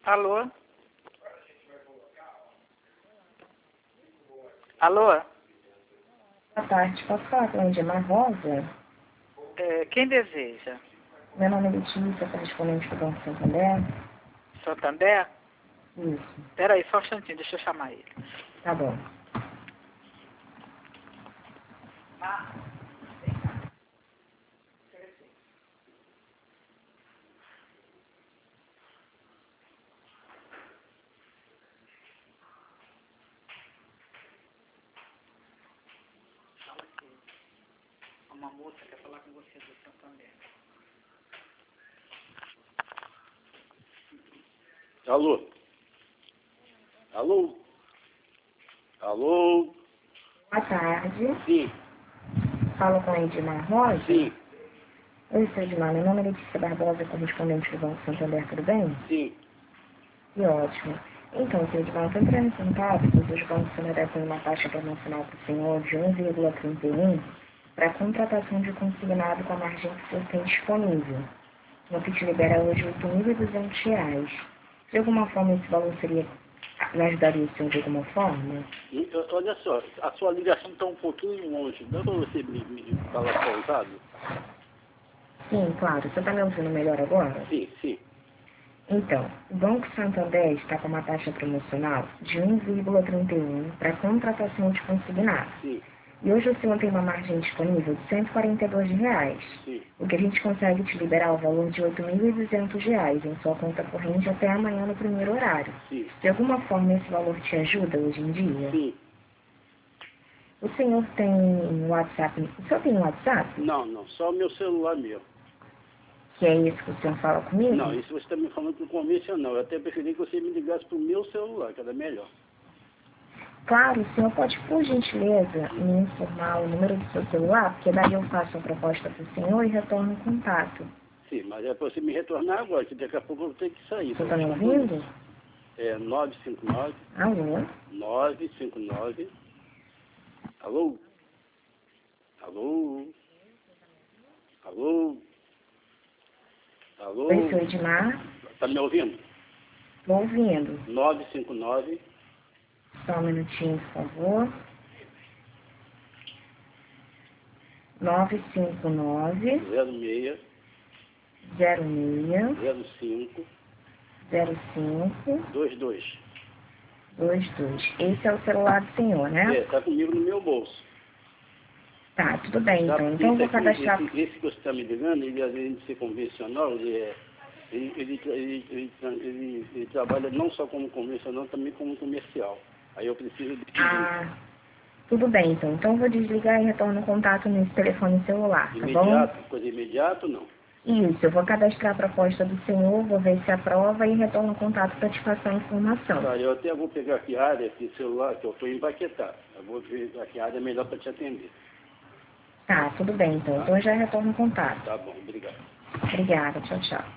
Alô? Alô? Boa tarde, posso falar com a Edmar Rosa? Quem deseja? Meu nome é Letícia, correspondente do Banco Santander. Santander? Isso, Peraí, só um instantinho, deixa eu chamar ele. tá bom. Uma moça quer falar com você do Santander. Alô? Alô? Alô? Boa tarde, Sim, falo com a Edmar Rosa? sim, Oi, seu Edmar, meu nome é Letícia Barbosa, correspondente do Banco Santander, tudo bem? sim. Que ótimo. Então, seu Edmar, estou entrando em contato, pois os bancos Santander têm uma taxa promocional para o senhor de 1,31 para a contratação de consignado com a margem que o senhor tem disponível. O que te libera hoje R$ 8.200. De alguma forma, esse valor me ajudaria o senhor de alguma forma? Olha só, a sua ligação está um pouquinho longe. Dá para você me falar pausado? Sim, claro. Você está me ouvindo melhor agora? Sim, sim. Então, o Banco Santander está com uma taxa promocional de 1,31 para contratação de consignado. Sim, E hoje o senhor tem uma margem disponível de R$ 142. sim. O que a gente consegue te liberar o valor de R$ 8.200 em sua conta corrente até amanhã no primeiro horário. Sim, De alguma forma esse valor te ajuda hoje em dia? sim. O senhor tem WhatsApp? O senhor tem WhatsApp? Não, não, só o meu celular mesmo. Que é isso que o senhor fala comigo? Não, isso você está me falando com convencional. Eu até preferi que você me ligasse para o meu celular, que era melhor. Claro, o senhor pode, por gentileza, me informar o número do seu celular, porque daí eu faço a proposta para o senhor e retorno o contato. Sim, mas é para você me retornar agora, que daqui a pouco eu vou ter que sair. O senhor está me ouvindo? É 959 Alô? 959. Alô? Alô? Alô? Alô? Oi, seu Edmar. Tá me ouvindo? Estou ouvindo. 959 Só um minutinho, por favor. 959 06 06 05 05 22. 22. Esse é o celular do senhor, né? Tá comigo no meu bolso. Tá, tudo bem, Tá? então. Porque Então eu esse vou aqui, cadastrar. esse que você está me ligando, ele além de ser convencional, ele trabalha não só como convencional, também como comercial. Aí eu preciso de Ah, tudo bem, então. Então eu vou desligar e retorno o contato nesse telefone celular, tá bom? imediato, coisa imediata ou não? Isso, eu vou cadastrar a proposta do senhor, vou ver se aprova e retorno o contato para te passar a informação. Tá, eu até vou pegar aqui a área, aqui celular, que eu estou em Baquetá. Eu vou ver aqui a área melhor para te atender. Tá, tudo bem, então. Então eu já retorno o contato. Tá bom, obrigado. Obrigada, tchau, tchau.